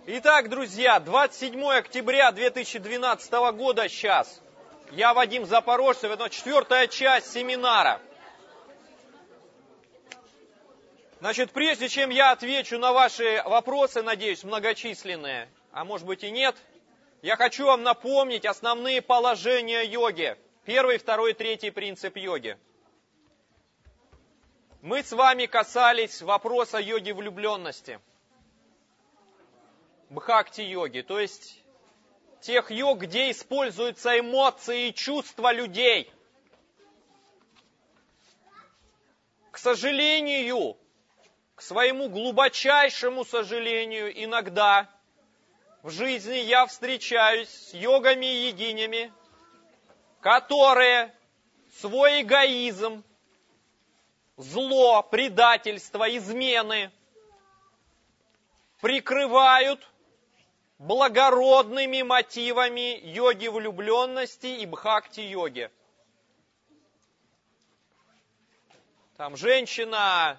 Итак, друзья, 27 октября 2012 года сейчас. Я Вадим Запорожцев, это 4-я часть семинара. Значит, прежде чем я отвечу на ваши вопросы, надеюсь, многочисленные, а может быть и нет, я хочу вам напомнить основные положения йоги. 1, 2, 3 принцип йоги. Мы с вами касались вопроса йоги влюбленности. Бхакти-йоги, то есть тех йог, где используются эмоции и чувства людей. К сожалению, к своему глубочайшему сожалению, иногда в жизни я встречаюсь с йогами и йогинями, которые свой эгоизм, зло, предательство, измены прикрывают благородными мотивами йоги влюбленности и бхакти-йоги. Там женщина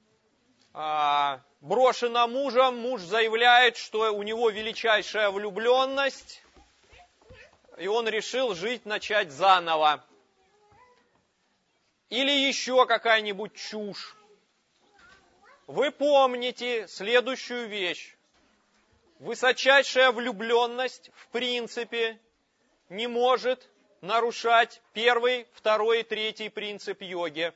брошена мужем, муж заявляет, что у него величайшая влюбленность, и он решил начать заново. Или еще какая-нибудь чушь. Вы помните следующую вещь. Высочайшая влюбленность, в принципе, не может нарушать 1, 2 и 3 принцип йоги.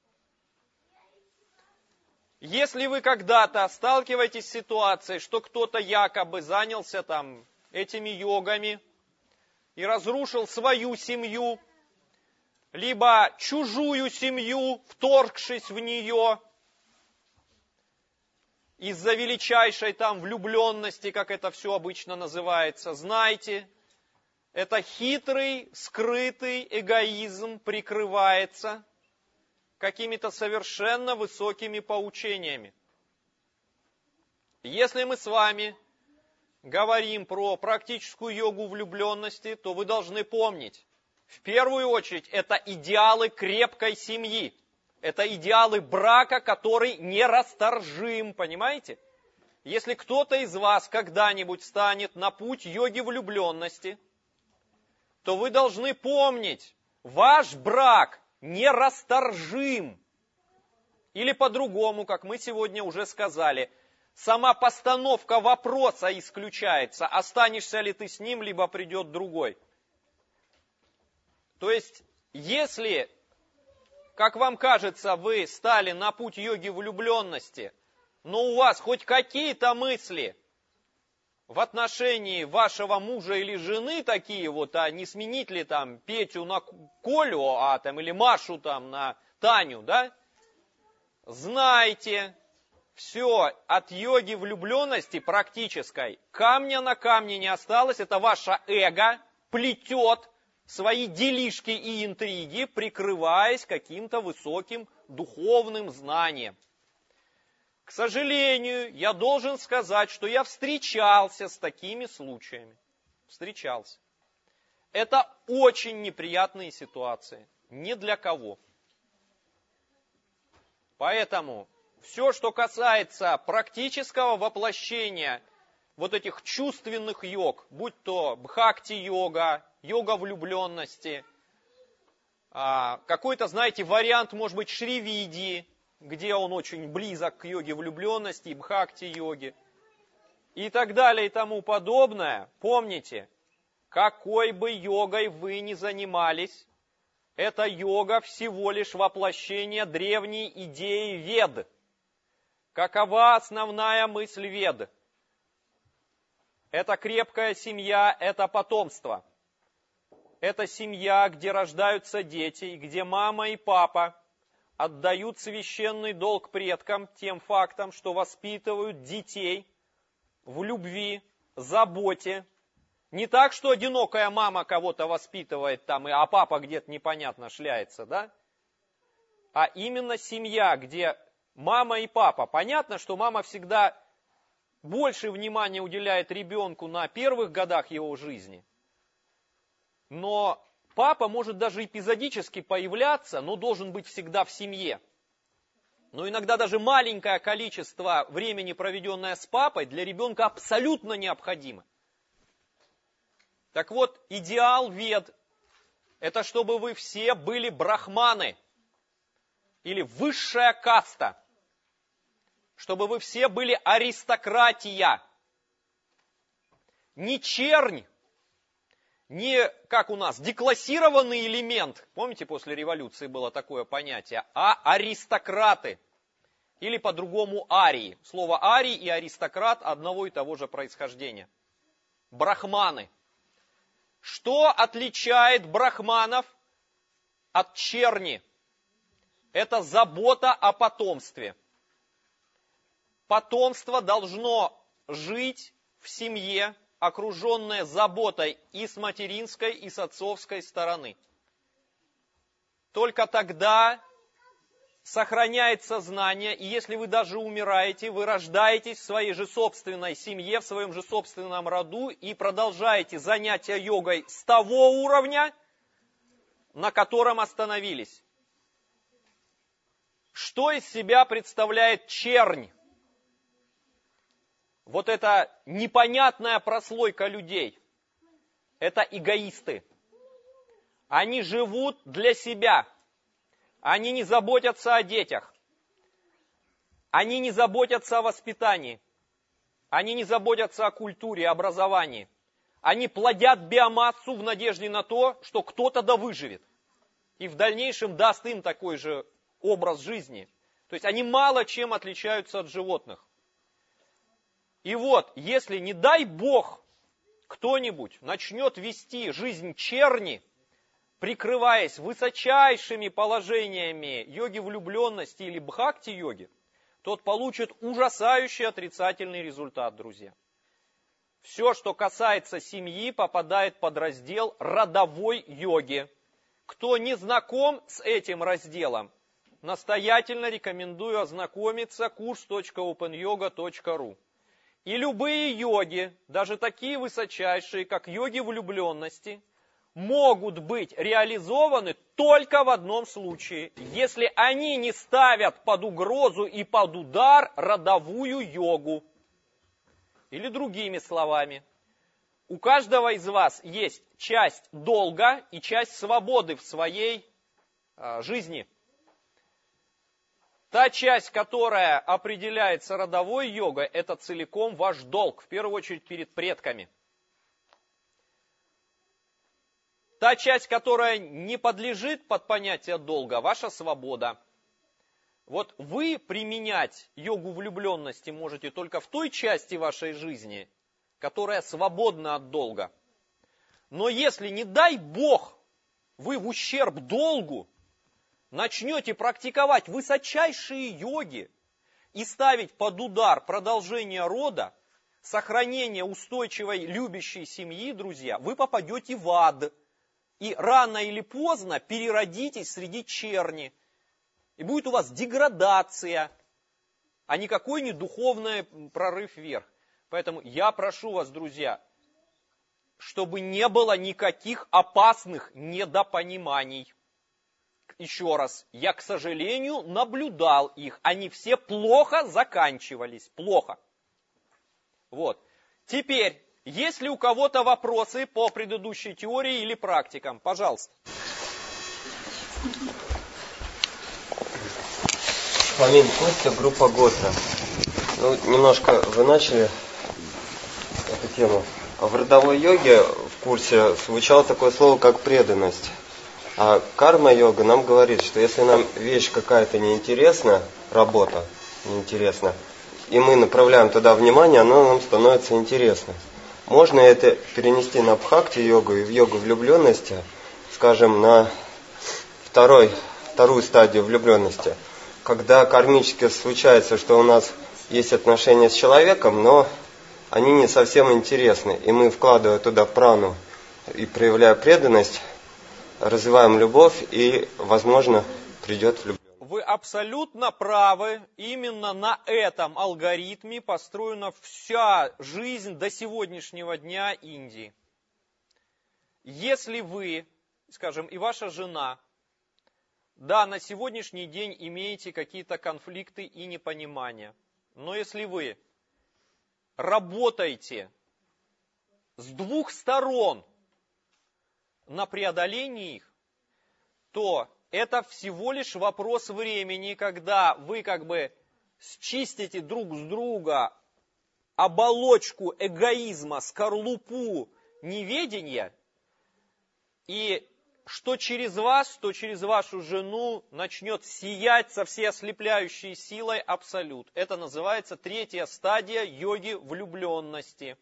Если вы когда-то сталкиваетесь с ситуацией, что кто-то якобы занялся этими йогами и разрушил свою семью, либо чужую семью, вторгшись в нее, из-за величайшей влюбленности, как это все обычно называется, знайте, это хитрый, скрытый эгоизм прикрывается какими-то совершенно высокими поучениями. Если мы с вами говорим про практическую йогу влюбленности, то вы должны помнить, в первую очередь, это идеалы крепкой семьи. Это идеалы брака, который нерасторжим, понимаете? Если кто-то из вас когда-нибудь встанет на путь йоги влюбленности, то вы должны помнить, ваш брак нерасторжим. Или по-другому, как мы сегодня уже сказали, сама постановка вопроса исключается, останешься ли ты с ним, либо придет другой. То есть, если, как вам кажется, вы стали на путь йоги влюбленности, но у вас хоть какие-то мысли в отношении вашего мужа или жены такие а не сменить ли Петю на Колю, или Машу на Таню, да? Знайте, все от йоги влюбленности практической камня на камне не осталось, это ваше эго плетет свои делишки и интриги, прикрываясь каким-то высоким духовным знанием. К сожалению, я должен сказать, что я встречался с такими случаями. Встречался. Это очень неприятные ситуации. Ни для кого. Поэтому все, что касается практического воплощения этих чувственных йог, будь то бхакти-йога, йога влюбленности, какой-то, вариант, может быть, Шривидьи, где он очень близок к йоге влюбленности и бхакти-йоге, и так далее и тому подобное. Помните, какой бы йогой вы ни занимались, эта йога всего лишь воплощение древней идеи Вед. Какова основная мысль Вед? Это крепкая семья, это потомство. Это семья, где рождаются дети, и где мама и папа отдают священный долг предкам тем фактом, что воспитывают детей в любви, заботе. Не так, что одинокая мама кого-то воспитывает а папа где-то непонятно шляется, да? А именно семья, где мама и папа. Понятно, что мама всегда больше внимания уделяет ребенку на первых годах его жизни. Но папа может даже эпизодически появляться, но должен быть всегда в семье. Но иногда даже маленькое количество времени, проведенное с папой, для ребенка абсолютно необходимо. Так вот, идеал вед – это чтобы вы все были брахманы или высшая каста, чтобы вы все были аристократия, не чернь, не, как у нас, деклассированный элемент, помните, после революции было такое понятие, а аристократы, или по-другому арии. Слово арий и аристократ одного и того же происхождения. Брахманы. Что отличает брахманов от черни? Это забота о потомстве. Потомство должно жить в семье, окруженное заботой и с материнской, и с отцовской стороны. Только тогда сохраняет сознание, и если вы даже умираете, вы рождаетесь в своей же собственной семье, в своем же собственном роду, и продолжаете занятия йогой с того уровня, на котором остановились. Что из себя представляет чернь? Вот эта непонятная прослойка людей. Это эгоисты. Они живут для себя. Они не заботятся о детях. Они не заботятся о воспитании. Они не заботятся о культуре, образовании. Они плодят биомассу в надежде на то, что кто-то да выживет. И в дальнейшем даст им такой же образ жизни. То есть они мало чем отличаются от животных. И вот, если, не дай Бог, кто-нибудь начнет вести жизнь черни, прикрываясь высочайшими положениями йоги влюбленности или бхакти-йоги, тот получит ужасающий отрицательный результат, друзья. Все, что касается семьи, попадает под раздел родовой йоги. Кто не знаком с этим разделом, настоятельно рекомендую ознакомиться kurs.openyoga.ru. И любые йоги, даже такие высочайшие, как йоги влюбленности, могут быть реализованы только в одном случае, если они не ставят под угрозу и под удар родовую йогу. Или другими словами, у каждого из вас есть часть долга и часть свободы в своей жизни. Та часть, которая определяется родовой йогой, это целиком ваш долг, в первую очередь перед предками. Та часть, которая не подлежит под понятие долга, ваша свобода. Вот вы применять йогу влюбленности можете только в той части вашей жизни, которая свободна от долга. Но если, не дай Бог, вы в ущерб долгу начнете практиковать высочайшие йоги и ставить под удар продолжение рода, сохранение устойчивой любящей семьи, друзья, вы попадете в ад. И рано или поздно переродитесь среди черни. И будет у вас деградация, а никакой не духовный прорыв вверх. Поэтому я прошу вас, друзья, чтобы не было никаких опасных недопониманий. Еще раз, я, к сожалению, наблюдал их. Они все плохо заканчивались. Плохо. Вот. Теперь, есть ли у кого-то вопросы по предыдущей теории или практикам? Пожалуйста. Фомин Костя, группа Готра. Ну, немножко вы начали эту тему. В родовой йоге в курсе звучало такое слово, как преданность. А карма-йога нам говорит, что если нам вещь какая-то неинтересна, работа неинтересна, и мы направляем туда внимание, оно нам становится интересно. Можно это перенести на бхакти-йогу и в йогу влюбленности, скажем, на вторую стадию влюбленности, когда кармически случается, что у нас есть отношения с человеком, но они не совсем интересны, и мы, вкладывая туда прану и проявляя преданность, развиваем любовь, и, возможно, придет влюбленность. Вы абсолютно правы. Именно на этом алгоритме построена вся жизнь до сегодняшнего дня Индии. Если вы, скажем, и ваша жена Да, на сегодняшний день имеете какие-то конфликты и непонимания. Но если вы работаете с двух сторон на преодолении их, то это всего лишь вопрос времени, когда вы как бы счистите друг с друга оболочку эгоизма, скорлупу неведения, и что через вас, то через вашу жену начнет сиять со всей ослепляющей силой абсолют. Это называется третья стадия йоги влюбленности.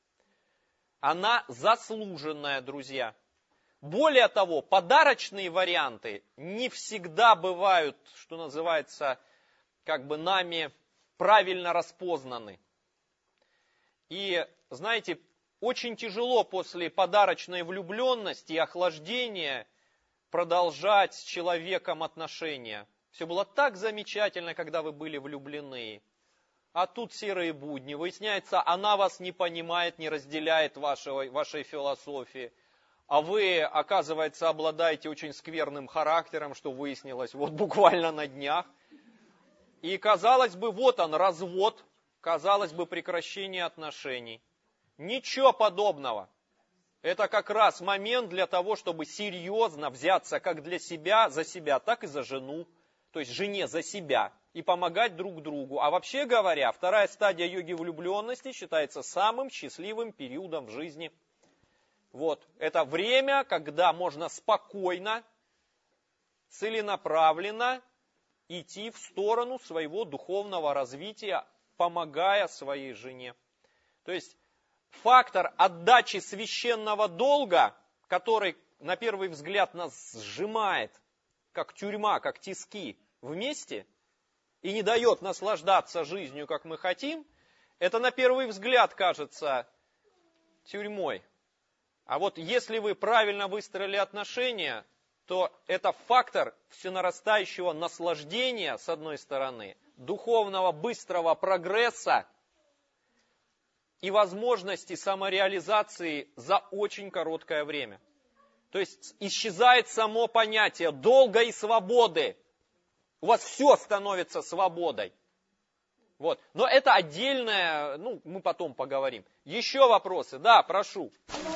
Она заслуженная, друзья. Более того, подарочные варианты не всегда бывают, что называется, как бы нами правильно распознаны. И, знаете, очень тяжело после подарочной влюбленности и охлаждения продолжать с человеком отношения. Все было так замечательно, когда вы были влюблены. А тут серые будни. Выясняется, она вас не понимает, не разделяет вашей философии. А вы, оказывается, обладаете очень скверным характером, что выяснилось вот буквально на днях. И, казалось бы, вот он, развод, казалось бы, прекращение отношений. Ничего подобного. Это как раз момент для того, чтобы серьезно взяться как для себя, за себя, так и за жену. То есть жене за себя. И помогать друг другу. А вообще говоря, вторая стадия йоги влюбленности считается самым счастливым периодом в жизни. Вот. Это время, когда можно спокойно, целенаправленно идти в сторону своего духовного развития, помогая своей жене. То есть фактор отдачи священного долга, который на первый взгляд нас сжимает, как тюрьма, как тиски вместе, и не дает наслаждаться жизнью, как мы хотим, это на первый взгляд кажется тюрьмой. А вот если вы правильно выстроили отношения, то это фактор всенарастающего наслаждения, с одной стороны, духовного быстрого прогресса и возможности самореализации за очень короткое время. То есть исчезает само понятие долга и свободы. У вас все становится свободой. Вот. Но это отдельное, мы потом поговорим. Еще вопросы? Да, прошу.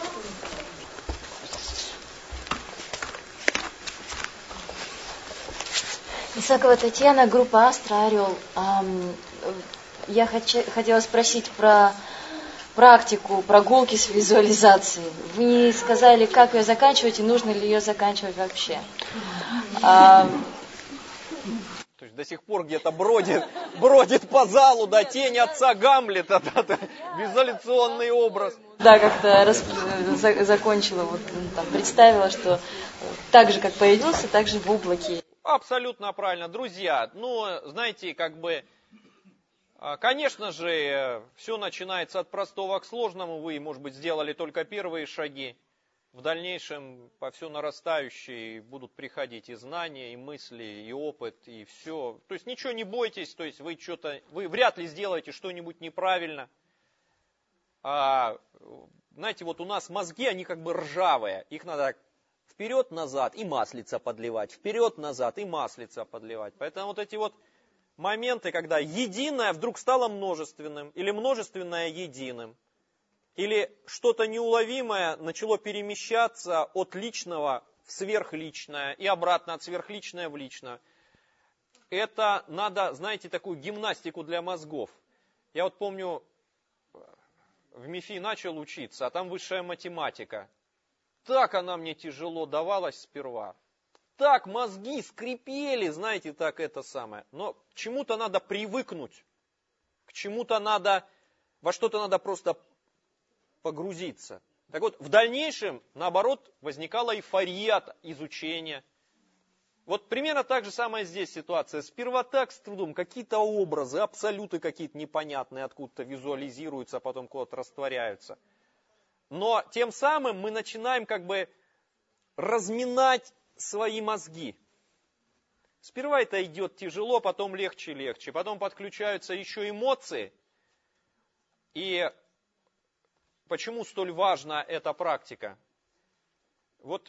Исакова Татьяна, группа «Астра», «Орел». Я хотела спросить про практику прогулки с визуализацией. Вы не сказали, как ее заканчивать и нужно ли ее заканчивать вообще. То есть до сих пор где-то бродит по залу, да, тень отца Гамлета, да, визуализационный образ. Да, как-то закончила, представила, что так же, как появился, так же в облаке. Абсолютно правильно. Друзья, знаете, конечно же, все начинается от простого к сложному. Вы, может быть, сделали только первые шаги. В дальнейшем по все нарастающей будут приходить и знания, и мысли, и опыт, и все. То есть ничего не бойтесь, то есть вы вряд ли сделаете что-нибудь неправильно. Знаете, вот у нас мозги, они как бы ржавые. Их надо вперед-назад и маслица подливать, вперед-назад и маслица подливать. Поэтому вот эти вот моменты, когда единое вдруг стало множественным, или множественное единым, или что-то неуловимое начало перемещаться от личного в сверхличное и обратно от сверхличное в личное. Это надо, знаете, такую гимнастику для мозгов. Я вот помню, в МИФИ начал учиться, а там высшая математика. Так она мне тяжело давалась сперва. Так мозги скрипели, знаете, так это самое. Но к чему-то надо привыкнуть. К чему-то надо, во что-то надо просто погрузиться. Так вот, в дальнейшем, наоборот, возникала эйфория от изучения. Вот примерно так же самое здесь ситуация. Сперва так с трудом, какие-то образы, абсолюты какие-то непонятные, откуда-то визуализируются, а потом куда-то растворяются. Но тем самым мы начинаем как бы разминать свои мозги. Сперва это идет тяжело, потом легче. Потом подключаются еще эмоции. И почему столь важна эта практика? Вот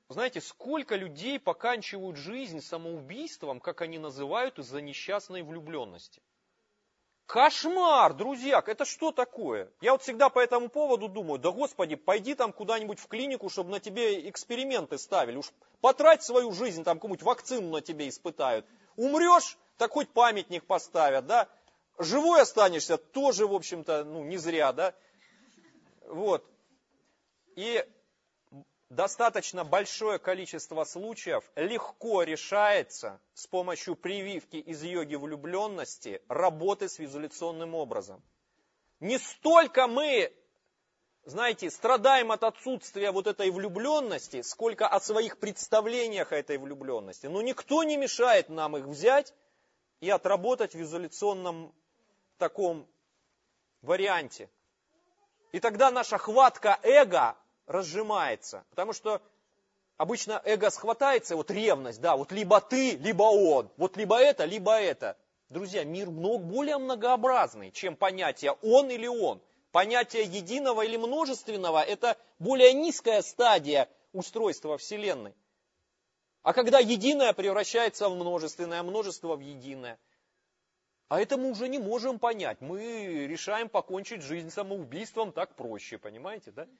знаете, сколько людей поканчивают жизнь самоубийством, как они называют, из-за несчастной влюбленности. Кошмар, друзья, это что такое? Я вот всегда по этому поводу думаю, да господи, пойди там куда-нибудь в клинику, чтобы на тебе эксперименты ставили. Уж потрать свою жизнь, там какую-нибудь вакцину на тебе испытают. Умрешь, так хоть памятник поставят, да? Живой останешься, тоже, в общем-то, не зря, да? Вот. И достаточно большое количество случаев легко решается с помощью прививки из йоги влюбленности, работы с визуляционным образом. Не столько мы, знаете, страдаем от отсутствия вот этой влюбленности, сколько от своих представлениях о этой влюбленности. Но никто не мешает нам их взять и отработать в визуляционном таком варианте. И тогда наша хватка эго разжимается. Потому что обычно эго схватается, вот ревность, да, вот либо ты, либо он, вот либо это, либо это. Друзья, мир более многообразный, чем понятие он или он. Понятие единого или множественного – это более низкая стадия устройства Вселенной. А когда единое превращается в множественное, множество в единое. А это мы уже не можем понять. Мы решаем покончить жизнь самоубийством, так проще, понимаете, да?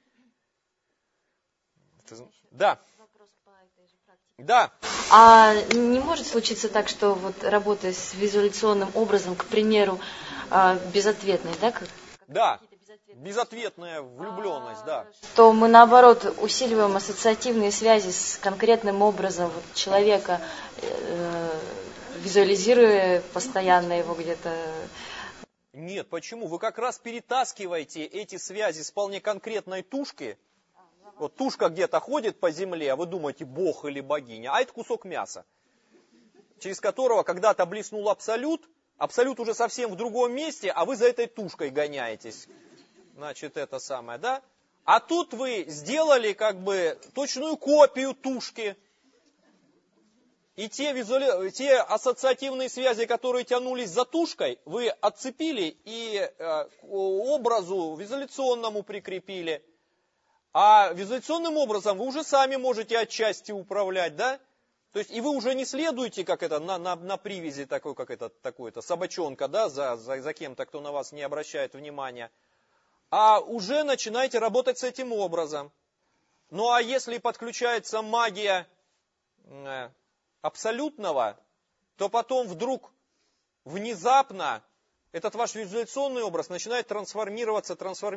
Да. Да. А не может случиться так, что вот работая с визуляционным образом, к примеру, безответной, да? Да, безответная влюбленность, да. То мы наоборот усиливаем ассоциативные связи с конкретным образом вот, человека, визуализируя постоянно его где-то. Нет, почему? Вы как раз перетаскиваете эти связи с вполне конкретной тушки. Вот тушка где-то ходит по земле, а вы думаете, бог или богиня, а это кусок мяса, через которого когда-то блеснул абсолют, абсолют уже совсем в другом месте, а вы за этой тушкой гоняетесь. Значит, это самое, да? А тут вы сделали как бы точную копию тушки. И те ассоциативные связи, которые тянулись за тушкой, вы отцепили и образу визуляционному прикрепили. А визуляционным образом вы уже сами можете отчасти управлять, да? То есть и вы уже не следуете, как это, на привязи такой, как это, такой-то собачонка, да, за кем-то, кто на вас не обращает внимания. А уже начинаете работать с этим образом. Ну а если подключается магия абсолютного, то потом вдруг внезапно этот ваш визуляционный образ начинает трансформироваться,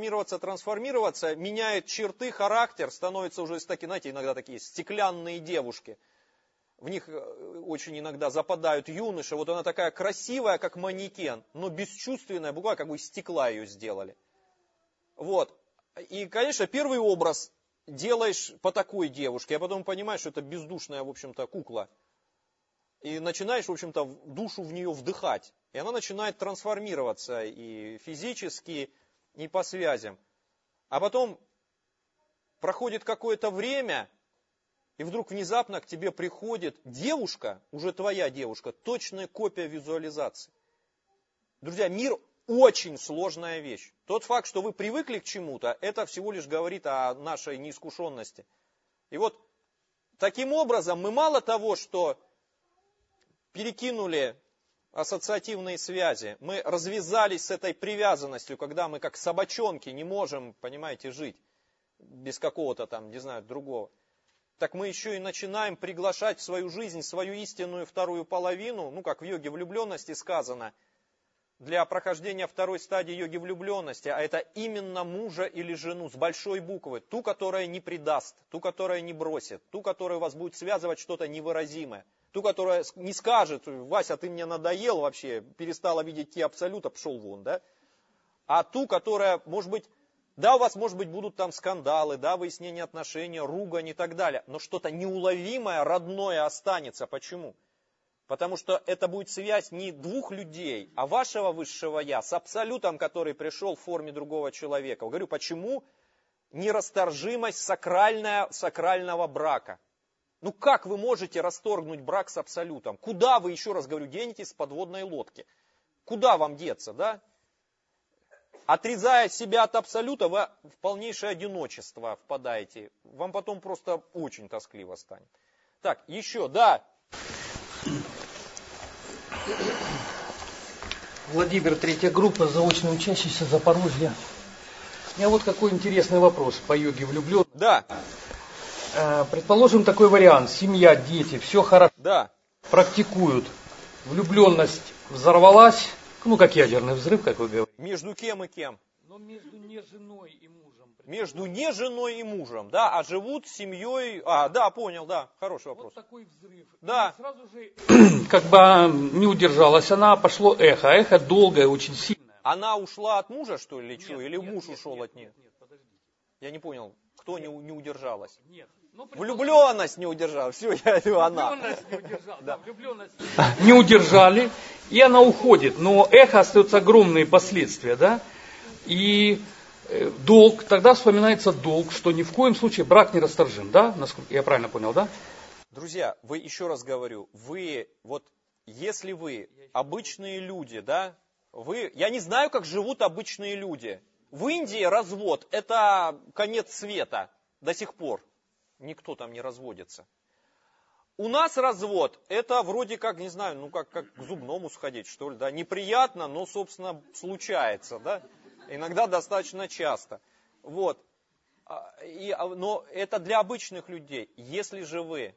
меняет черты, характер, становится уже, знаете, иногда такие стеклянные девушки. В них очень иногда западают юноши. Вот она такая красивая, как манекен, но бесчувственная, буквально как бы из стекла ее сделали. Вот. И, конечно, первый образ делаешь по такой девушке, а потом понимаешь, что это бездушная, в общем-то, кукла. И начинаешь, в общем-то, душу в нее вдыхать. И она начинает трансформироваться и физически, и по связям. А потом проходит какое-то время, и вдруг внезапно к тебе приходит девушка, уже твоя девушка, точная копия визуализации. Друзья, мир очень сложная вещь. Тот факт, что вы привыкли к чему-то, это всего лишь говорит о нашей неискушенности. И вот таким образом мы мало того, что перекинули ассоциативные связи, мы развязались с этой привязанностью, когда мы как собачонки не можем, понимаете, жить без какого-то там, не знаю, другого. Так мы еще и начинаем приглашать в свою жизнь свою истинную вторую половину, ну как в йоге влюбленности сказано, для прохождения второй стадии йоги влюбленности, а это именно мужа или жену с большой буквы, ту, которая не предаст, ту, которая не бросит, ту, которая вас будет связывать что-то невыразимое. Ту, которая не скажет, Вася, ты мне надоел вообще, перестала видеть те абсолюта, пошел вон, да? А ту, которая, может быть, да, у вас, может быть, будут там скандалы, да, выяснение отношений, ругань и так далее, но что-то неуловимое, родное останется. Почему? Потому что это будет связь не двух людей, а вашего высшего я с абсолютом, который пришел в форме другого человека. Я говорю, почему нерасторжимость сакрального брака? Ну как вы можете расторгнуть брак с абсолютом? Куда вы, еще раз говорю, денетесь с подводной лодки? Куда вам деться, да? Отрезая себя от абсолюта, вы в полнейшее одиночество впадаете. Вам потом просто очень тоскливо станет. Так, еще, да. Владимир, третья группа, заочный учащийся Запорожья. У меня вот какой интересный вопрос по йоге влюблен. Да. Предположим, такой вариант. Семья, дети, все хорошо. Да. Практикуют. Влюбленность взорвалась. Ну, как ядерный взрыв, как вы говорите. Между кем и кем? Но между не женой и мужем. Между не женой и мужем, да, а живут с семьей. А, да, понял, да, хороший вопрос. Вот такой взрыв. Да. И сразу же, как бы не удержалась она, пошло эхо. Эхо долгое, очень сильное. Она ушла от мужа, что ли, или что? Или Нет, муж нет, ушел нет, от нее? Нет, подождите. Я не понял, кто не удержалась? Нет. Ну, Влюбленность не удержала. Все, я говорю, она. Влюбленность не удержала. Да. Влюбленность не удержали, и она уходит. Но эхо остается огромные последствия, да? И долг, тогда вспоминается долг, что ни в коем случае брак не расторжим, да? Насколько я правильно понял, да? Друзья, вы, еще раз говорю, вы, вот, если вы обычные люди, да, я не знаю, как живут обычные люди. В Индии развод – это конец света до сих пор. Никто там не разводится. У нас развод – это вроде как, не знаю, ну как к зубному сходить, что ли, да. Неприятно, но, собственно, случается, да. Иногда достаточно часто. Вот. Но это для обычных людей. Если же вы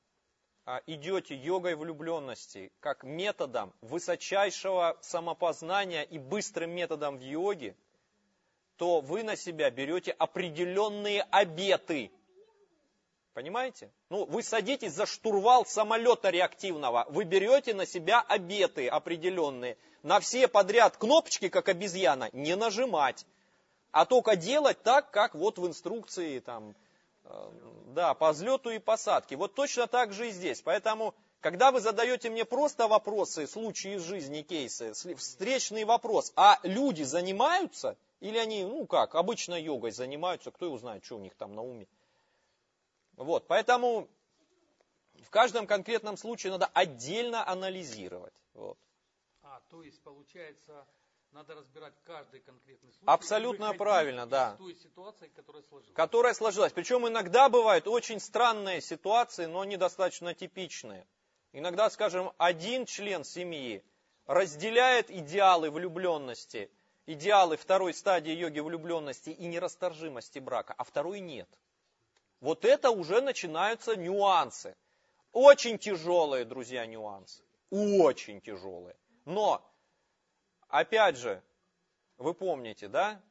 идете йогой влюбленности как методом высочайшего самопознания и быстрым методом в йоге, то вы на себя берете определенные обеты. Понимаете? Ну, вы садитесь за штурвал самолета реактивного, вы берете на себя обеты определенные. На все подряд кнопочки, как обезьяна, не нажимать, а только делать так, как вот в инструкции, там, да, по взлету и посадке. Вот точно так же и здесь. Поэтому, когда вы задаете мне просто вопросы, случаи из жизни, кейсы, встречный вопрос, а люди занимаются, или они, ну как, обычно йогой занимаются, кто его знает, что у них там на уме. Вот, поэтому в каждом конкретном случае надо отдельно анализировать. Вот. То есть, получается, надо разбирать каждый конкретный случай. Абсолютно правильно, да. Из той ситуации, которая сложилась. Которая сложилась. Причем иногда бывают очень странные ситуации, но они достаточно типичные. Иногда, скажем, один член семьи разделяет идеалы влюбленности, идеалы второй стадии йоги влюбленности и нерасторжимости брака, а второй нет. Вот это уже начинаются нюансы. Очень тяжелые, друзья, нюансы. Очень тяжелые. Но, опять же, вы помните, да?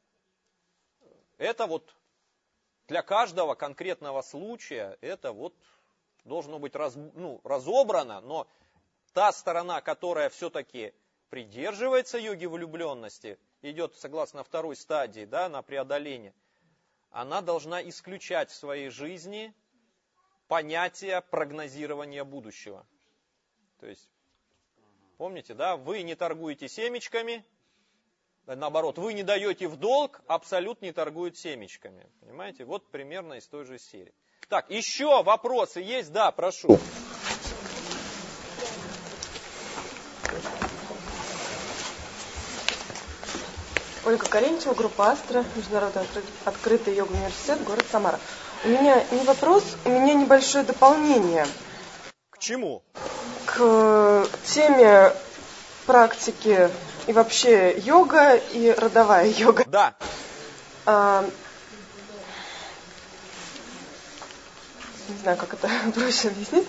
Это вот для каждого конкретного случая, это вот должно быть разобрано, но та сторона, которая все-таки придерживается йоги влюбленности, идет согласно второй стадии, да, на преодоление, она должна исключать в своей жизни понятие прогнозирования будущего. То есть, помните, да, вы не торгуете семечками, наоборот, вы не даете в долг, абсолют не торгует семечками. Понимаете, вот примерно из той же серии. Так, еще вопросы есть? Да, прошу. Ольга Каренчева, группа Астра, Международный открытый йога-университет, город Самара. У меня не вопрос, у меня небольшое дополнение. К чему? К теме практики и вообще йога и родовая йога. Да. Не знаю, как это проще объяснить.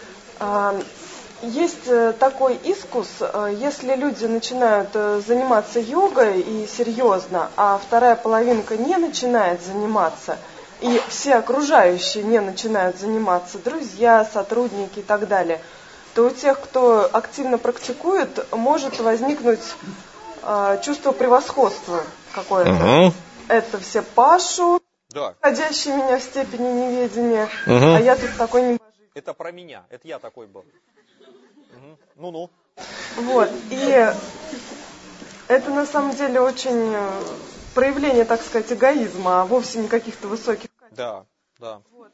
Есть такой искус, если люди начинают заниматься йогой и серьезно, а вторая половинка не начинает заниматься, и все окружающие не начинают заниматься, друзья, сотрудники и так далее, то у тех, кто активно практикует, может возникнуть чувство превосходства какое-то. Это все Пашу, да, входящие меня в степени неведения, а я тут такой небожитель. Это про меня, это я такой был. Ну-ну. Вот, и это на самом деле очень проявление, так сказать, эгоизма, а вовсе не каких-то высоких качеств. Да, да. Вот.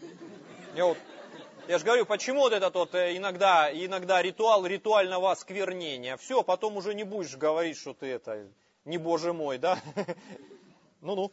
Я же говорю, почему вот этот вот иногда ритуал ритуального осквернения. Все, потом уже не будешь говорить, что ты это не боже мой, да? Ну-ну.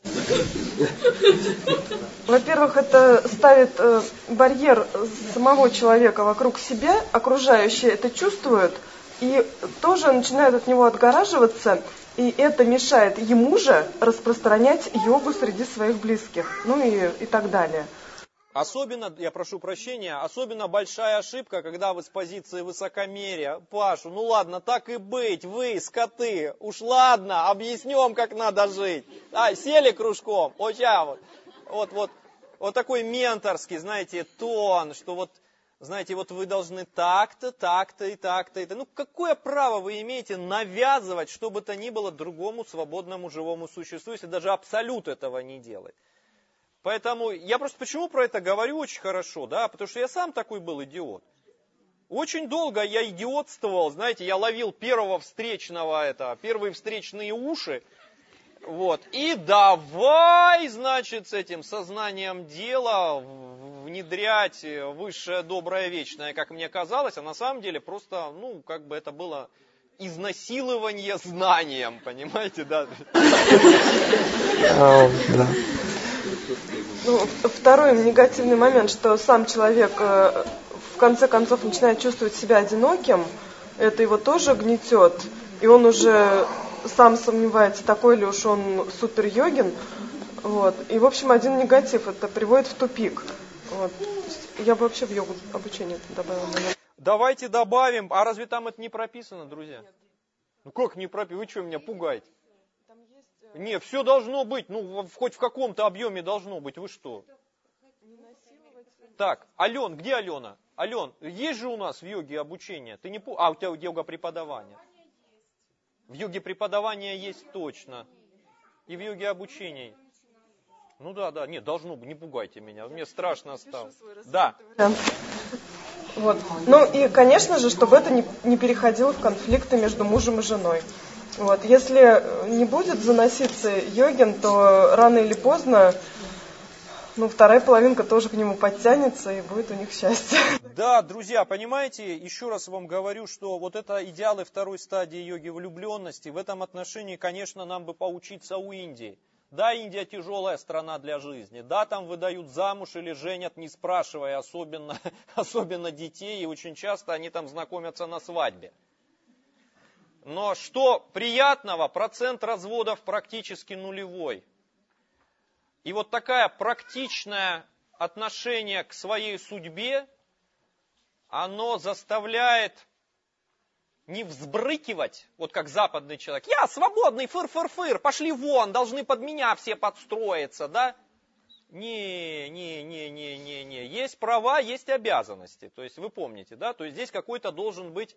Во-первых, это ставит барьер самого человека вокруг себя, окружающие это чувствуют, и тоже начинают от него отгораживаться, и это мешает ему же распространять йогу среди своих близких, ну и так далее. Особенно, я прошу прощения, особенно большая ошибка, когда вы с позиции высокомерия: Пашу, ну ладно, так и быть, вы, скоты, уж ладно, объяснем, как надо жить. Сели кружком, вот такой менторский, знаете, тон, что вот, знаете, вот вы должны так-то, так-то и так-то. Ну, какое право вы имеете навязывать, что бы то ни было, другому свободному живому существу, если даже абсолют этого не делает? Поэтому я просто почему про это говорю очень хорошо, да, потому что я сам такой был идиот. Очень долго я идиотствовал, знаете, я ловил первые встречные уши, вот, и давай, значит, с этим сознанием дела внедрять высшее, доброе, вечное, как мне казалось, а на самом деле просто, ну, как бы это было изнасилование знанием, понимаете, да? Да. Ну, второй негативный момент, что сам человек в конце концов начинает чувствовать себя одиноким, это его тоже гнетет, и он уже сам сомневается, такой ли уж он супер-йогин. Вот. И, в общем, один негатив, это приводит в тупик. Вот. Я бы вообще в йогу обучение добавила. Давайте добавим. А разве там это не прописано, друзья? Ну как не прописано? Вы что, меня пугаете? Не, все должно быть, ну, хоть в каком-то объеме должно быть. Вы что? Так, Ален, где Алена? Ален, есть же у нас в йоге обучение? Ты не у тебя йога преподавание. В йоге преподавание есть точно. И в йоге обучение. Ну да, нет, должно быть, не пугайте меня, мне страшно стало. Да. Вот. Ну и, конечно же, чтобы это не переходило в конфликты между мужем и женой. Вот. Если не будет заноситься йогин, то рано или поздно, вторая половинка тоже к нему подтянется, и будет у них счастье. Да, друзья, понимаете, еще раз вам говорю, что вот это идеалы второй стадии йоги влюбленности. В этом отношении, конечно, нам бы поучиться у Индии. Да, Индия тяжелая страна для жизни. Да, там выдают замуж или женят, не спрашивая, особенно детей, и очень часто они там знакомятся на свадьбе. Но что приятного, процент разводов практически нулевой. И вот такое практичное отношение к своей судьбе, оно заставляет не взбрыкивать, вот как западный человек. Я свободный, фыр-фыр-фыр, пошли вон, должны под меня все подстроиться, да? Не. Есть права, есть обязанности. То есть вы помните, да? То есть здесь какой-то должен быть...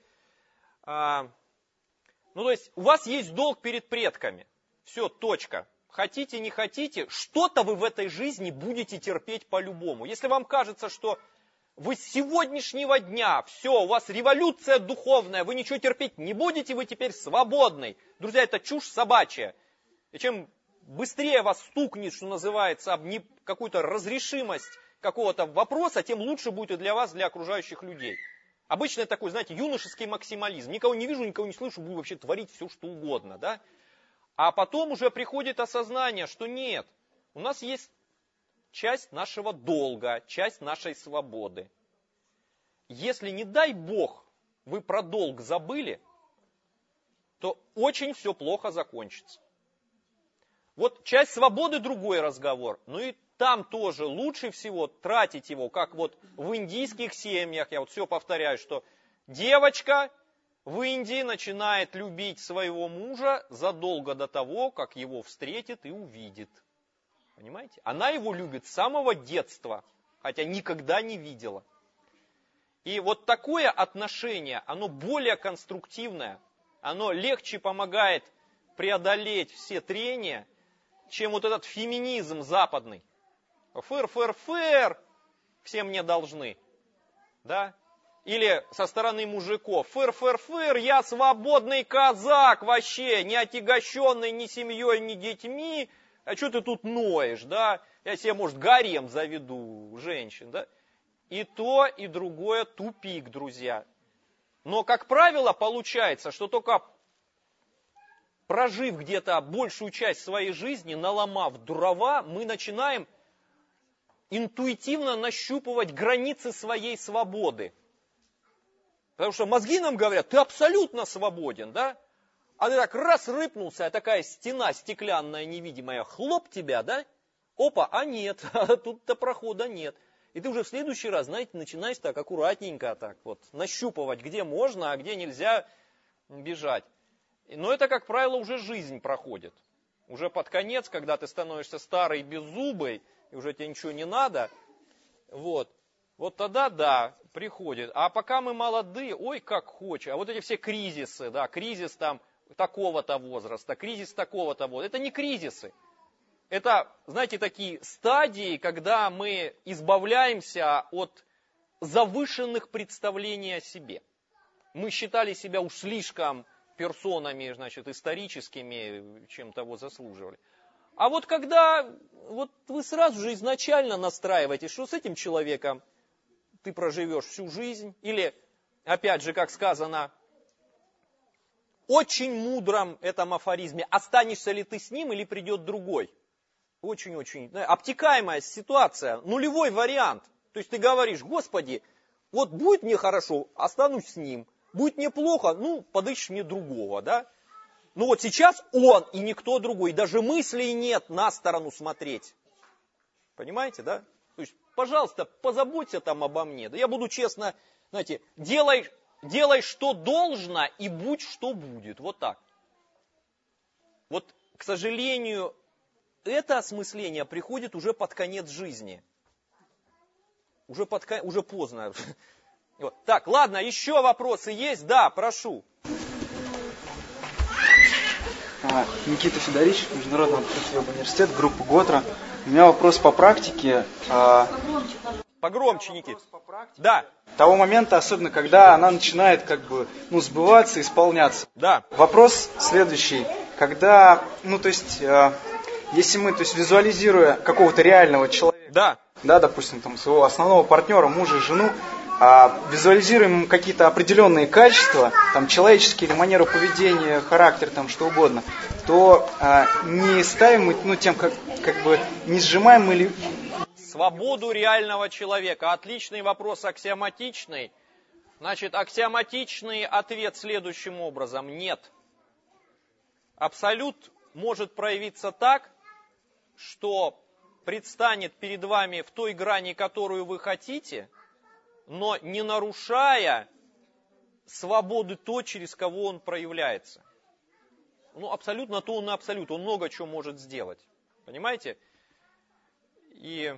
то есть у вас есть долг перед предками. Все, точка. Хотите, не хотите, что-то вы в этой жизни будете терпеть по-любому. Если вам кажется, что вы с сегодняшнего дня, все, у вас революция духовная, вы ничего терпеть не будете, вы теперь свободный. Друзья, это чушь собачья. И чем быстрее вас стукнет, что называется, об какую-то разрешимость какого-то вопроса, тем лучше будет и для вас, для окружающих людей. Обычно такой, знаете, юношеский максимализм. Никого не вижу, никого не слышу, буду вообще творить все, что угодно. Да? А потом уже приходит осознание, что нет, у нас есть часть нашего долга, часть нашей свободы. Если, не дай Бог, вы про долг забыли, то очень все плохо закончится. Вот часть свободы другой разговор. Ну и там тоже лучше всего тратить его, как вот в индийских семьях, я вот все повторяю, что девочка в Индии начинает любить своего мужа задолго до того, как его встретит и увидит. Понимаете? Она его любит с самого детства, хотя никогда не видела. И вот такое отношение, оно более конструктивное, оно легче помогает преодолеть все трения, чем вот этот феминизм западный. Фыр, все мне должны. Да? Или со стороны мужиков. Фыр, я свободный казак вообще, не отягощенный ни семьей, ни детьми. А что ты тут ноешь, да? Я себе, может, гарем заведу женщин, да? И то, и другое тупик, друзья. Но, как правило, получается, что только прожив где-то большую часть своей жизни, наломав дрова, мы начинаем интуитивно нащупывать границы своей свободы. Потому что мозги нам говорят, ты абсолютно свободен, да? А ты так раз рыпнулся, а такая стена стеклянная, невидимая, хлоп тебя, да? Опа, а нет, тут-то прохода нет. И ты уже в следующий раз, знаете, начинаешь так аккуратненько так вот нащупывать, где можно, а где нельзя бежать. Но это, как правило, уже жизнь проходит. Уже под конец, когда ты становишься старый, беззубый, и уже тебе ничего не надо, вот тогда да, приходит. А пока мы молодые, ой, как хочешь. А вот эти все кризисы, да, кризис там такого-то возраста, кризис такого-то возраста, это не кризисы. Это, знаете, такие стадии, когда мы избавляемся от завышенных представлений о себе. Мы считали себя уж слишком персонами, значит, историческими, чем того заслуживали. А вот когда вот вы сразу же изначально настраиваетесь, что с этим человеком ты проживешь всю жизнь, или, опять же, как сказано, очень мудром этом афоризме, останешься ли ты с ним или придет другой. Очень-очень обтекаемая ситуация, нулевой вариант. То есть ты говоришь, Господи, вот будет мне хорошо, останусь с ним. Будет мне плохо, подыщешь мне другого, да? Ну вот сейчас он и никто другой. И даже мыслей нет на сторону смотреть. Понимаете, да? То есть, пожалуйста, позаботься там обо мне. Да я буду честно, знаете, делай, что должно, и будь, что будет. Вот так. Вот, к сожалению, это осмысление приходит уже под конец жизни. Уже поздно. Вот. Так, ладно, еще вопросы есть? Да, прошу. Никита Федорич, Международный открытый университет, группа Готра. У меня вопрос по практике. Погромче, Никит. Да. Того момента, особенно когда она начинает сбываться, исполняться. Да. Вопрос следующий. Когда, если мы, визуализируя какого-то реального человека, да, допустим, своего основного партнера, мужа, жену, визуализируем какие-то определенные качества, человеческие или манеру поведения, характер, что угодно, то не ставим мы, не сжимаем или... Свободу реального человека. Отличный вопрос, аксиоматичный. Значит, аксиоматичный ответ следующим образом. Нет. Абсолют может проявиться так, что предстанет перед вами в той грани, которую вы хотите, но не нарушая свободы то, через кого он проявляется. Абсолютно то он и абсолют. Он много чего может сделать. Понимаете? И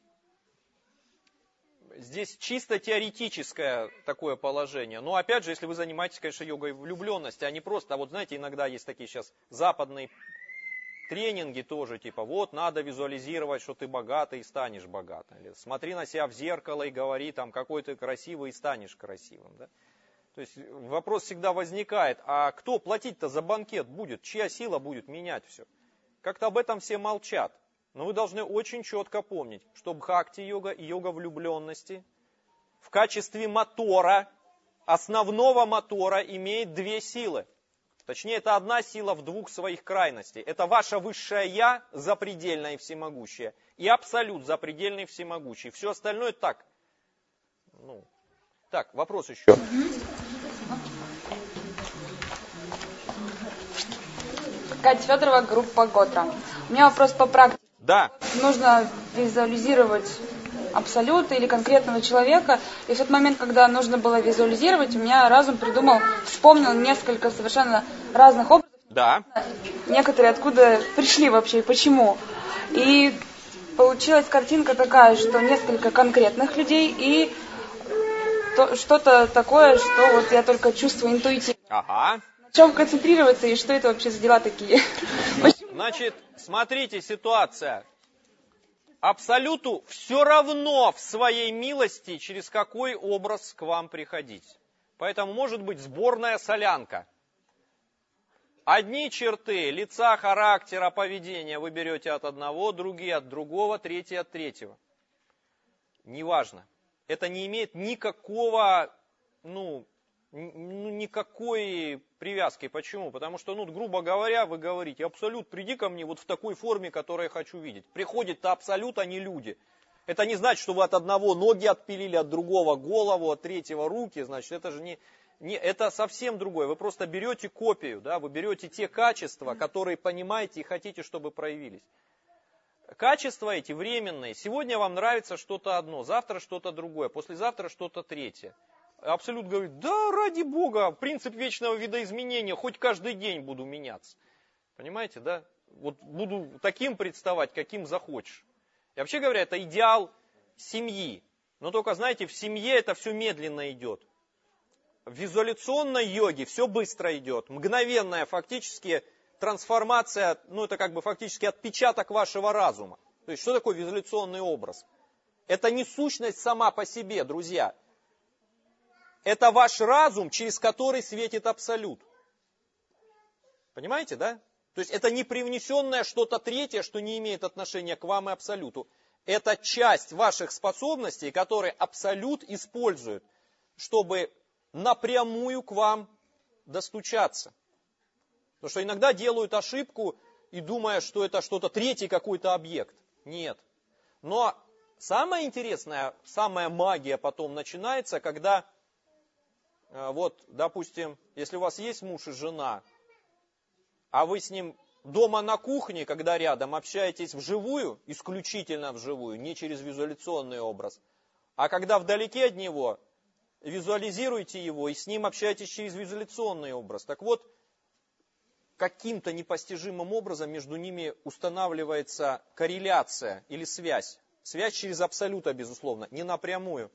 здесь чисто теоретическое такое положение. Но опять же, если вы занимаетесь, конечно, йогой влюбленности, а не просто, знаете, иногда есть такие сейчас западные тренинги тоже, надо визуализировать, что ты богатый и станешь богатым. Или смотри на себя в зеркало и говори, какой ты красивый и станешь красивым. Да? То есть вопрос всегда возникает, а кто платить-то за банкет будет? Чья сила будет менять все? Как-то об этом все молчат. Но вы должны очень четко помнить, что бхакти-йога и йога влюбленности в качестве мотора, основного мотора, имеет две силы. Точнее, это одна сила в двух своих крайностей. Это ваше высшее Я, запредельное и всемогущее, и абсолют, запредельный и всемогущий. Все остальное так. Так, вопрос еще. Катя Федорова, группа Готра. У меня вопрос по практике. Да. Нужно визуализировать абсолюта или конкретного человека. И в тот момент, когда нужно было визуализировать, у меня разум вспомнил несколько совершенно разных образов. Да. Некоторые откуда пришли вообще и почему. И получилась картинка такая, что несколько конкретных людей и что-то такое, что я только чувствую интуитивно. Ага. На чем концентрироваться и что это вообще за дела такие? Значит, смотрите, ситуация. Абсолюту все равно в своей милости, через какой образ к вам приходить. Поэтому может быть сборная солянка. Одни черты лица, характера, поведения вы берете от одного, другие от другого, третьи от третьего. Неважно. Это не имеет никакого никакой привязки. Почему? Потому что, грубо говоря, вы говорите, абсолют, приди ко мне вот в такой форме, которую я хочу видеть. Приходит-то абсолют, а не люди. Это не значит, что вы от одного ноги отпилили, от другого голову, от третьего руки. Значит, это же это совсем другое. Вы просто берете копию, да, вы берете те качества, которые понимаете и хотите, чтобы проявились. Качества эти временные. Сегодня вам нравится что-то одно, завтра что-то другое, послезавтра что-то третье. Абсолют говорит, да, ради Бога, принцип вечного видоизменения, хоть каждый день буду меняться. Понимаете, да? Вот буду таким представать, каким захочешь. И вообще говоря, это идеал семьи. Но только, знаете, в семье это все медленно идет. В визуализационной йоге все быстро идет. Мгновенная фактически трансформация, это как бы фактически отпечаток вашего разума. То есть, что такое визуализационный образ? Это не сущность сама по себе, друзья. Это ваш разум, через который светит абсолют. Понимаете, да? То есть, это не привнесенное что-то третье, что не имеет отношения к вам и абсолюту. Это часть ваших способностей, которые абсолют использует, чтобы напрямую к вам достучаться. Потому что иногда делают ошибку и думая, что это что-то третий какой-то объект. Нет. Но самое интересное, самая магия потом начинается, когда, допустим, если у вас есть муж и жена, а вы с ним дома на кухне, когда рядом, общаетесь вживую, исключительно вживую, не через визуализационный образ, а когда вдалеке от него, визуализируете его и с ним общаетесь через визуализационный образ. Так вот, каким-то непостижимым образом между ними устанавливается корреляция или связь. Связь через абсолюта, безусловно, не напрямую.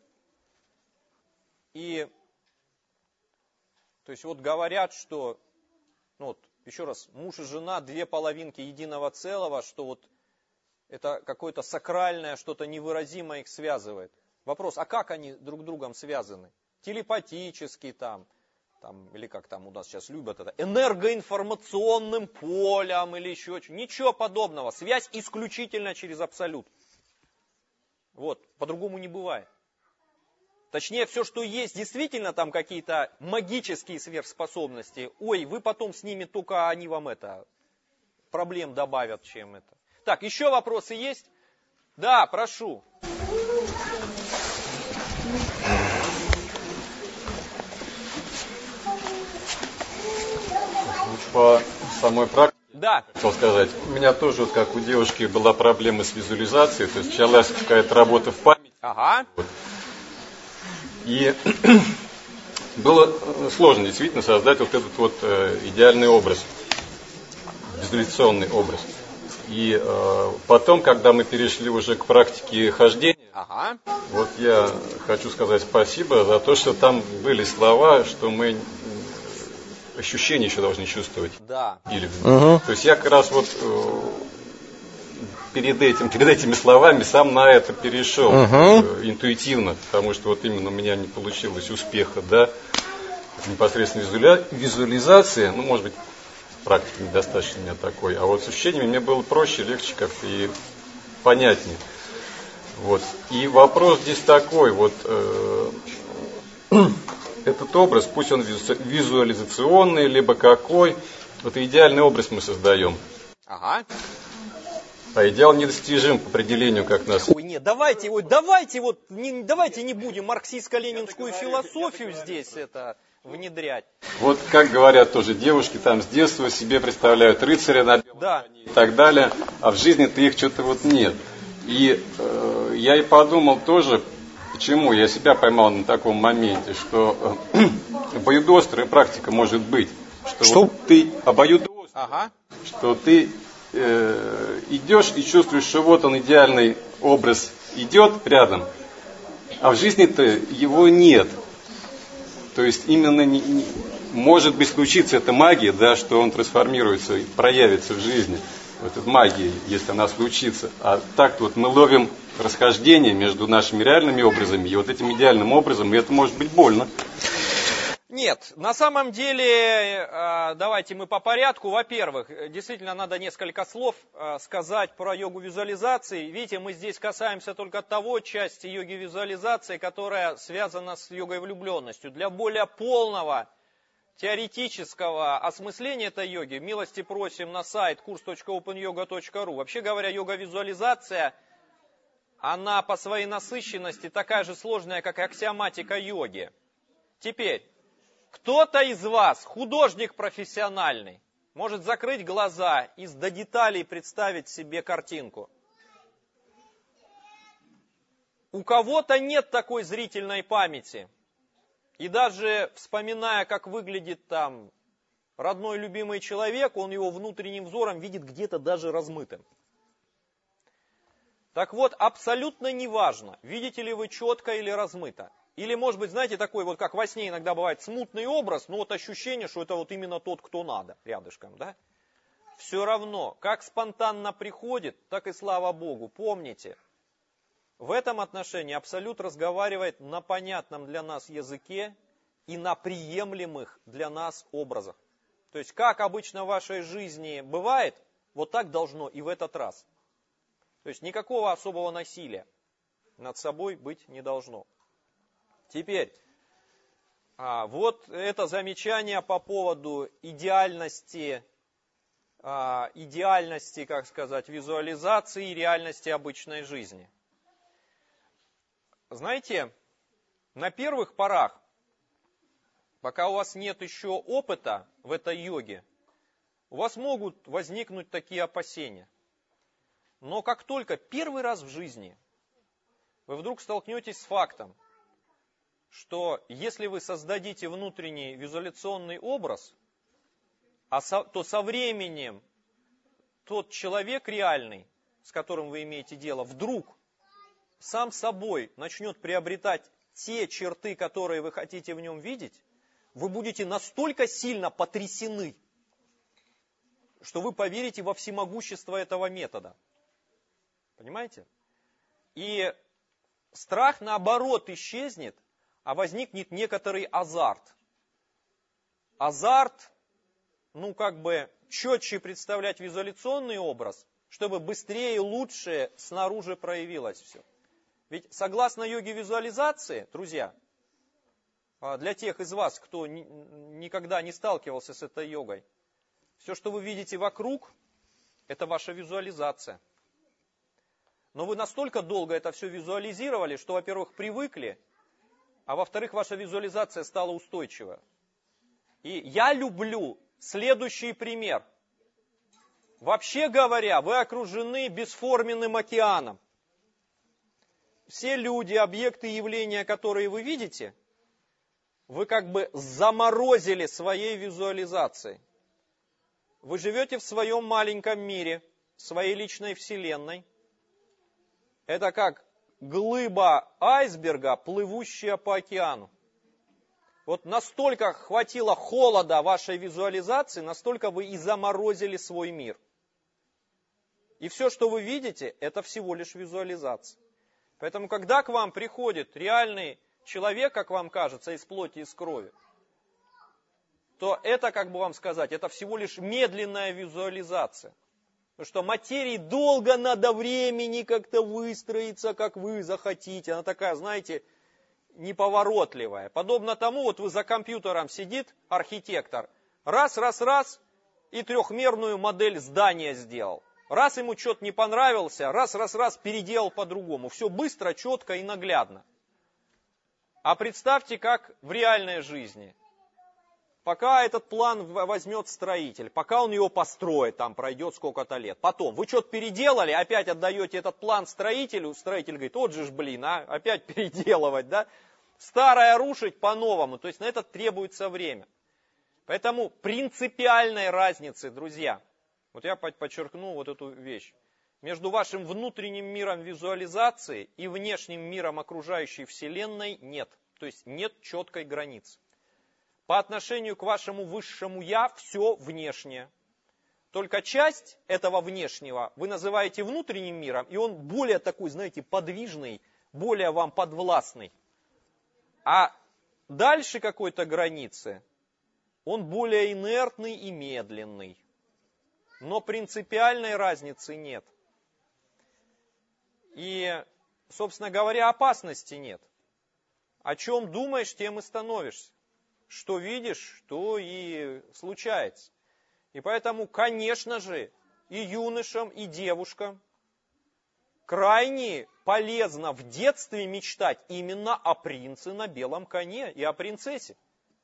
И, то есть говорят, что, еще раз, муж и жена, две половинки единого целого, что это какое-то сакральное, что-то невыразимое их связывает. Вопрос, а как они друг с другом связаны? Телепатически или как там у нас сейчас любят это, энергоинформационным полем или еще что-то. Ничего подобного. Связь исключительно через абсолют. По-другому не бывает. Точнее, все, что есть, действительно там какие-то магические сверхспособности. Вы потом с ними, только они вам проблем добавят, чем это. Так, еще вопросы есть? Да, прошу. По самой практике, да. Хотел сказать, у меня тоже, как у девушки, была проблема с визуализацией, то есть началась какая-то работа в памяти. Ага. И было сложно действительно создать этот идеальный образ, визуализационный образ. И потом, когда мы перешли уже к практике хождения, я хочу сказать спасибо за то, что там были слова, что мы ощущения еще должны чувствовать. Да. То есть я как раз перед этими словами сам на это перешел интуитивно, потому что именно у меня не получилось успеха, непосредственно визуализации, может быть, практики недостаточно у меня такой, а с ощущениями мне было проще, легче как-то и понятнее. И вопрос здесь такой, этот образ, пусть он визуализационный, либо какой, идеальный образ мы создаем. Ага. А идеал недостижим по определению, как нас... Давайте не будем марксистско-ленинскую философию здесь внедрять. Как говорят тоже девушки, там с детства себе представляют рыцаря на белом коне и так далее, а в жизни-то их что-то нет. И я и подумал тоже, почему я себя поймал на таком моменте, что обоюдоострая практика может быть, что ты обоюдоострый, что ты идешь и чувствуешь, что он идеальный образ идет рядом, а в жизни-то его нет. То есть именно может быть случится эта магия, что он трансформируется и проявится в жизни. Эта магия, если она случится. А так мы ловим расхождение между нашими реальными образами и этим идеальным образом, и это может быть больно. Нет, на самом деле, давайте мы по порядку. Во-первых, действительно надо несколько слов сказать про йогу визуализации. Видите, мы здесь касаемся только того части йоги визуализации, которая связана с йогой влюбленностью. Для более полного теоретического осмысления этой йоги милости просим на сайт kurs.openyoga.ru. Вообще говоря, йога визуализация, она по своей насыщенности такая же сложная, как и аксиоматика йоги. Теперь, кто-то из вас, художник профессиональный, может закрыть глаза и до деталей представить себе картинку. У кого-то нет такой зрительной памяти. И даже вспоминая, как выглядит там родной любимый человек, он его внутренним взором видит где-то даже размытым. Так вот, абсолютно неважно, видите ли вы четко или размыто. Или, может быть, знаете, такой вот, как во сне иногда бывает, смутный образ, но вот ощущение, что это вот именно тот, кто надо, рядышком, да? Все равно, как спонтанно приходит, так и слава Богу. Помните, в этом отношении Абсолют разговаривает на понятном для нас языке и на приемлемых для нас образах. То есть, как обычно в вашей жизни бывает, вот так должно и в этот раз. То есть, никакого особого насилия над собой быть не должно. Теперь, вот это замечание по поводу идеальности, как сказать, визуализации и реальности обычной жизни. Знаете, на первых порах, пока у вас нет еще опыта в этой йоге, у вас могут возникнуть такие опасения. Но как только первый раз в жизни вы вдруг столкнетесь с фактом, что если вы создадите внутренний визуализационный образ, то со временем тот человек реальный, с которым вы имеете дело, вдруг сам собой начнет приобретать те черты, которые вы хотите в нем видеть, вы будете настолько сильно потрясены, что вы поверите во всемогущество этого метода. Понимаете? И страх, наоборот, исчезнет, а возникнет некоторый азарт. Азарт, четче представлять визуализационный образ, чтобы быстрее и лучше снаружи проявилось все. Ведь согласно йоге визуализации, друзья, для тех из вас, кто никогда не сталкивался с этой йогой, все, что вы видите вокруг, это ваша визуализация. Но вы настолько долго это все визуализировали, что, во-первых, привыкли, а во-вторых, ваша визуализация стала устойчива. И я люблю следующий пример. Вообще говоря, вы окружены бесформенным океаном. Все люди, объекты, явления, которые вы видите, вы как бы заморозили своей визуализацией. Вы живете в своем маленьком мире, в своей личной вселенной. Это как глыба айсберга, плывущая по океану. Вот настолько хватило холода вашей визуализации, настолько вы и заморозили свой мир. И все, что вы видите, это всего лишь визуализация. Поэтому, когда к вам приходит реальный человек, как вам кажется, из плоти и из крови, то это, как бы вам сказать, это всего лишь медленная визуализация. Потому что материи долго надо времени как-то выстроиться, как вы захотите. Она такая, знаете, неповоротливая. Подобно тому, вот вы за компьютером сидит архитектор, раз, и трехмерную модель здания сделал. Раз ему что-то не понравился, раз, переделал по-другому. Все быстро, четко и наглядно. А представьте, как в реальной жизни. Пока этот план возьмет строитель, пока он его построит, там пройдет сколько-то лет. Потом, вы что-то переделали, опять отдаете этот план строителю, строитель говорит, вот же ж, опять переделывать, да? Старое рушить по-новому, то есть на это требуется время. Поэтому принципиальной разницы, друзья, вот я подчеркну вот эту вещь, между вашим внутренним миром визуализации и внешним миром окружающей Вселенной нет. То есть нет четкой границы. По отношению к вашему высшему «я» все внешнее. Только часть этого внешнего вы называете внутренним миром, и он более такой, знаете, подвижный, более вам подвластный. А дальше какой-то границы он более инертный и медленный. Но принципиальной разницы нет. И, собственно говоря, опасности нет. О чем думаешь, тем и становишься. Что видишь, то и случается. И поэтому, конечно же, и юношам, и девушкам крайне полезно в детстве мечтать именно о принце на белом коне и о принцессе.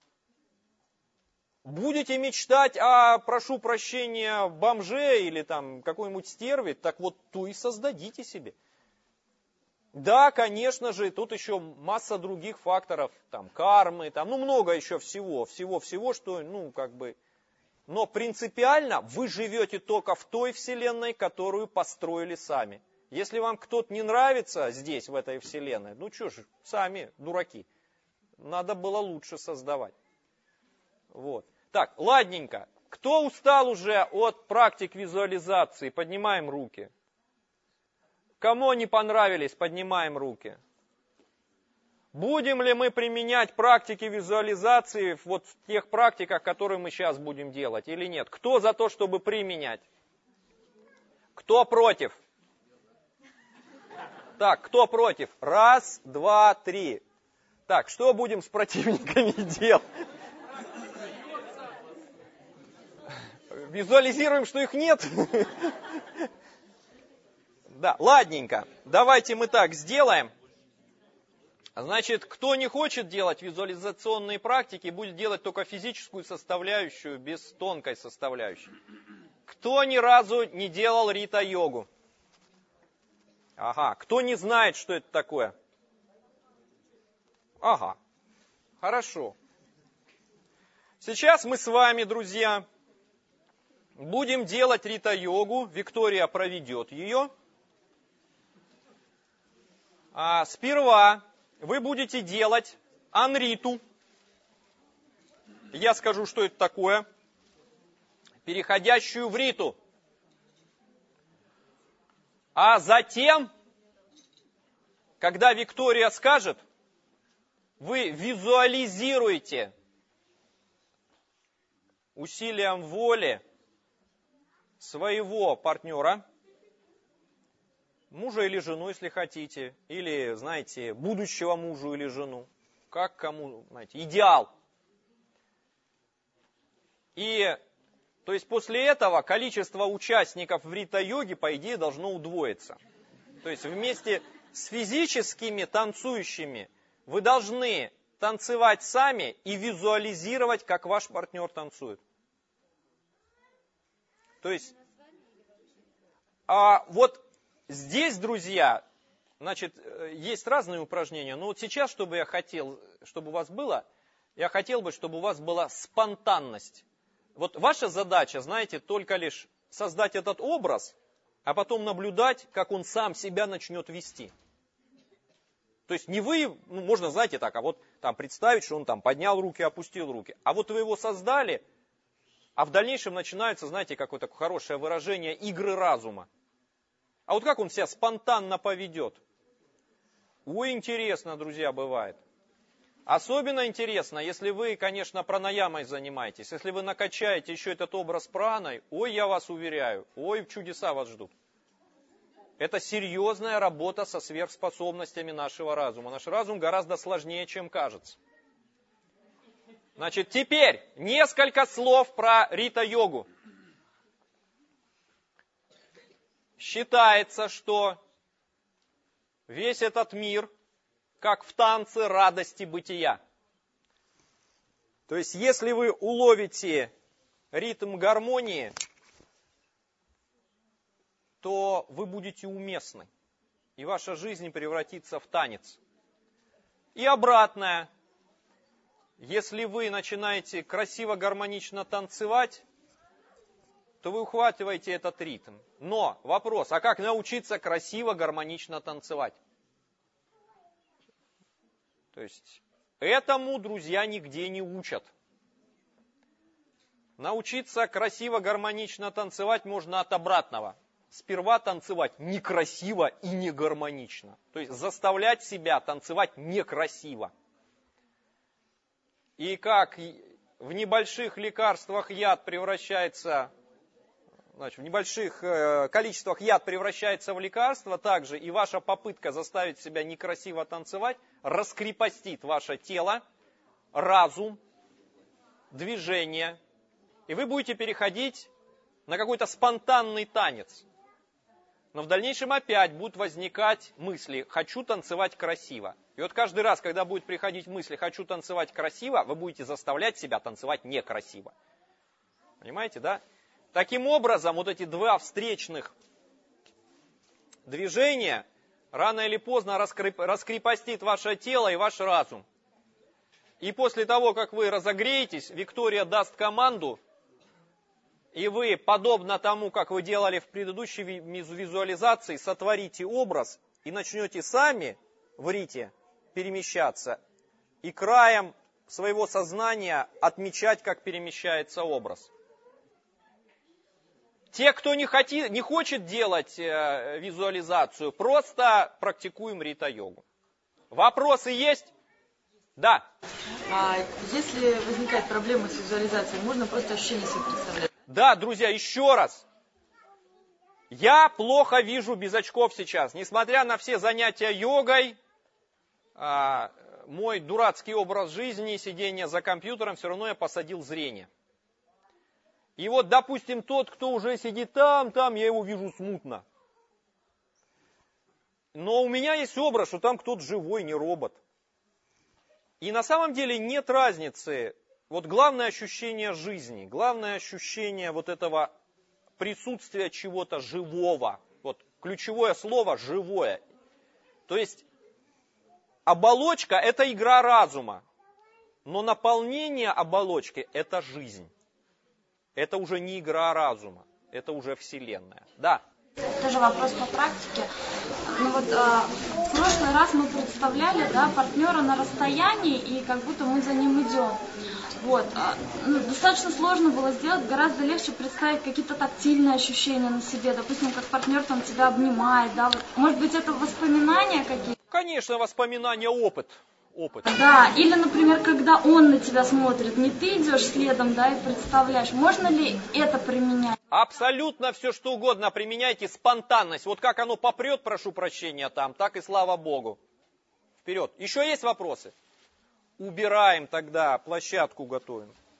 Будете мечтать о, прошу прощения, бомже или там какой-нибудь стерве, так вот ту и создадите себе. Да, конечно же, тут еще масса других факторов, там, кармы, там, много еще всего, что, Но принципиально вы живете только в той вселенной, которую построили сами. Если вам кто-то не нравится здесь, в этой вселенной, сами дураки. Надо было лучше создавать. Вот. Так, ладненько. Кто устал уже от практик визуализации? Поднимаем руки. Кому не понравились, поднимаем руки. Будем ли мы применять практики визуализации вот в тех практиках, которые мы сейчас будем делать, или нет? Кто за то, чтобы применять? Кто против? Так, кто против? 1, 2, 3. Так, что будем с противниками делать? Визуализируем, что их нет? Да, ладненько. Давайте мы так сделаем. Значит, кто не хочет делать визуализационные практики, будет делать только физическую составляющую, без тонкой составляющей. Кто ни разу не делал рита-йогу? Ага. Кто не знает, что это такое? Ага. Хорошо. Сейчас мы с вами, друзья, будем делать рита-йогу. Виктория проведет ее. Сперва вы будете делать анриту. Я скажу, что это такое. Переходящую в риту. А затем, когда Виктория скажет, вы визуализируете усилием воли своего партнера, мужа или жену, если хотите, или, знаете, будущего мужа или жену, как кому, знаете, идеал. И, то есть, после этого количество участников в рита-йоге, по идее, должно удвоиться. То есть, вместе с физическими танцующими вы должны танцевать сами и визуализировать, как ваш партнер танцует. То есть, вот здесь, друзья, значит, есть разные упражнения, но вот сейчас, чтобы я хотел, чтобы у вас было, я хотел бы, чтобы у вас была спонтанность. Вот ваша задача, знаете, только лишь создать этот образ, а потом наблюдать, как он сам себя начнет вести. То есть не вы, можно, знаете, так, а вот там представить, что он там поднял руки, опустил руки. А вот вы его создали, а в дальнейшем начинается, знаете, какое-то хорошее выражение игры разума. А вот как он себя спонтанно поведет? Ой, интересно, друзья, бывает. Особенно интересно, если вы, конечно, пранаямой занимаетесь, если вы накачаете еще этот образ праной, ой, я вас уверяю, ой, чудеса вас ждут. Это серьезная работа со сверхспособностями нашего разума. Наш разум гораздо сложнее, чем кажется. Значит, теперь несколько слов про рита-йогу. Считается, что весь этот мир, как в танце радости бытия. То есть, если вы уловите ритм гармонии, то вы будете уместны, и ваша жизнь превратится в танец. И обратное. Если вы начинаете красиво, гармонично танцевать, то вы ухватываете этот ритм. Но вопрос, а как научиться красиво, гармонично танцевать? То есть, этому, друзья, нигде не учат. Научиться красиво, гармонично танцевать можно от обратного. Сперва танцевать некрасиво и не гармонично. То есть, заставлять себя танцевать некрасиво. И как в небольших лекарствах яд превращается, значит, в небольших количествах яд превращается в лекарство, также и ваша попытка заставить себя некрасиво танцевать раскрепостит ваше тело, разум, движение, и вы будете переходить на какой-то спонтанный танец. Но в дальнейшем опять будут возникать мысли «хочу танцевать красиво». И вот каждый раз, когда будет приходить мысли «хочу танцевать красиво», вы будете заставлять себя танцевать некрасиво. Понимаете, да? Таким образом, вот эти два встречных движения рано или поздно раскрепостит ваше тело и ваш разум. И после того, как вы разогреетесь, Виктория даст команду, и вы, подобно тому, как вы делали в предыдущей визуализации, сотворите образ и начнете сами в рите перемещаться и краем своего сознания отмечать, как перемещается образ. Те, кто не хочет делать визуализацию, просто практикуем рита-йогу. Вопросы есть? Да. Если возникает проблема с визуализацией, можно просто ощущение себе представлять? Да, друзья, еще раз. Я плохо вижу без очков сейчас. Несмотря на все занятия йогой, мой дурацкий образ жизни, сидение за компьютером, все равно я посадил зрение. И вот, допустим, тот, кто уже сидит там, я его вижу смутно. Но у меня есть образ, что там кто-то живой, не робот. И на самом деле нет разницы. Вот главное ощущение жизни, главное ощущение вот этого присутствия чего-то живого. Вот ключевое слово «живое». То есть оболочка – это игра разума, но наполнение оболочки – это жизнь. Это уже не игра разума, это уже Вселенная. Да. Тоже вопрос по практике. Ну вот в прошлый раз мы представляли, да, партнера на расстоянии, и как будто мы за ним идем. Вот. Достаточно сложно было сделать, гораздо легче представить какие-то тактильные ощущения на себе. Допустим, как партнер там тебя обнимает, да. Вот. Может быть, это воспоминания какие-то? Конечно, воспоминания, опыт. Да, или, например, когда он на тебя смотрит, не ты идешь следом, да, и представляешь. Можно ли это применять? Абсолютно все, что угодно применяйте, спонтанность. Вот как оно попрет, прошу прощения, там, так и слава Богу. Вперед. Еще есть вопросы? Убираем тогда, площадку готовим.